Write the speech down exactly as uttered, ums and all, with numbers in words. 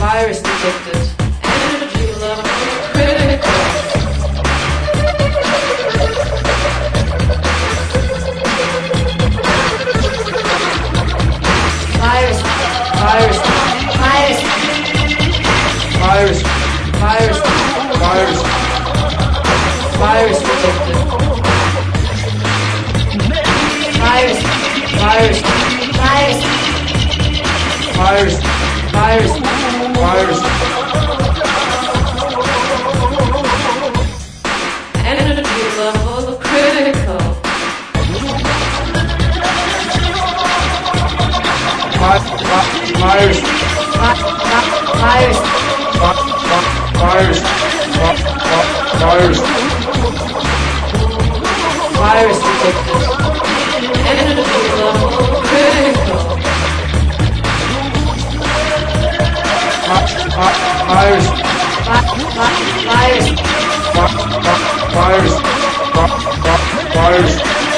Virus detected. Energy level critical. Virus, virus, virus, virus, virus, virus, virus detected. Virus, virus, virus, virus, virus, virus. Energy level critical. Virus, virus, virus, virus, virus, virus detected. Energy level critical. Virus, virus, virus, virus, virus.